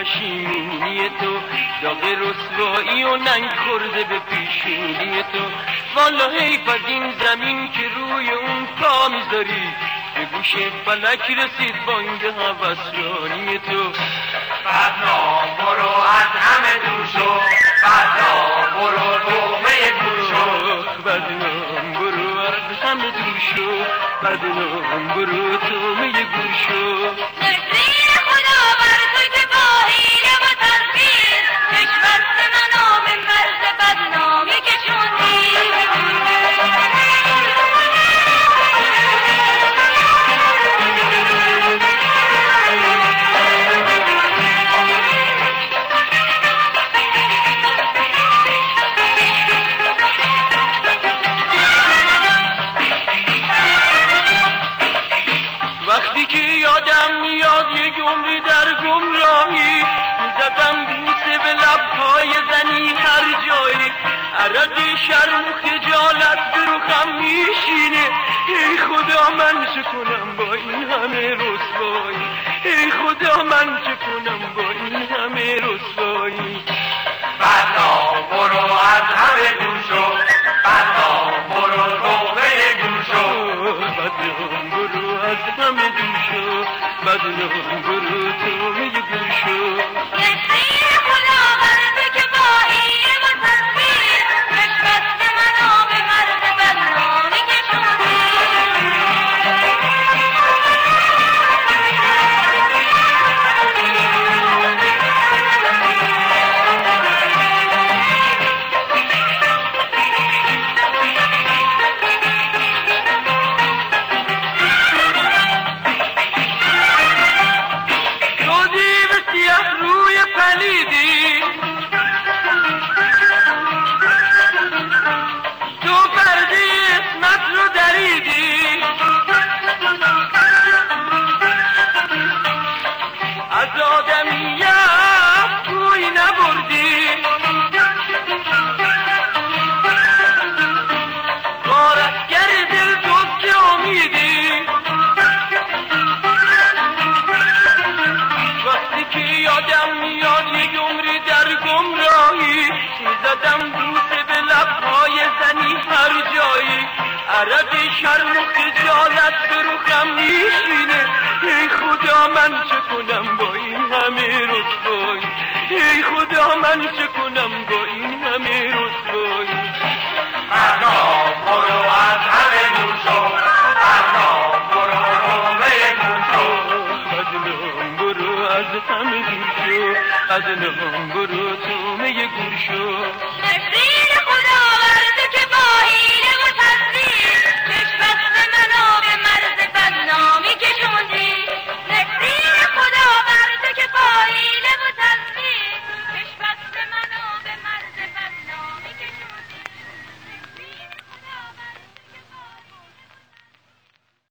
پشیمونی تو، داغ رسوایی و ننگ خورده به پیشونی تو. والا حیف از این زمین که روی اون پا میذاری، به گوش فلک رسید بانگ هوسرانی تو. بدنام برو از همه دور شو، بدنام برو تومه دور شو. بدنام برو از همه دور شو، بدنام برو تومه دور شو. نفرین خدا بر تو که با حیله و تدبیر، کشبست منو به مرز بدنامی کشوندی. وقتی که یادم میاد یک عمری در گمراهی، میزدم بوسه به لبهای زنی هر جایی، عرق شرم و خجالت به رخم میشینه. ای خدا من چه کنم با این همه رسوایی، ای خدا من چه کنم با این همه رسوایی. بدنام برو از همه دور شو، بدنام برو تومه دور شو. بدنام برو از همه دور شو، بدنام برو تومه دور شو. نفرین خدا بر تو که با حیله و تدبیر، کشبست منو به مرز بدنامی کشوندی. از آدمیت روی نبردی، غارتگر دل دوست که امیدی. وقتی که یادم میاد یک عمری در گمراهی، میزدم بوسه به لبهای زنی هر جایی، عرق شرم و خجالت به رخم میشینه. ای خدا من چه کنم با این همه رسوایی، ای خدا من چه کنم با این همه رسوایی. بدنام برو از همه دور شو، بدنام برو تومه دور شو. بدنام برو از همه دور شو، بدنام برو تومه گور شو. نفرین خدا بر تو که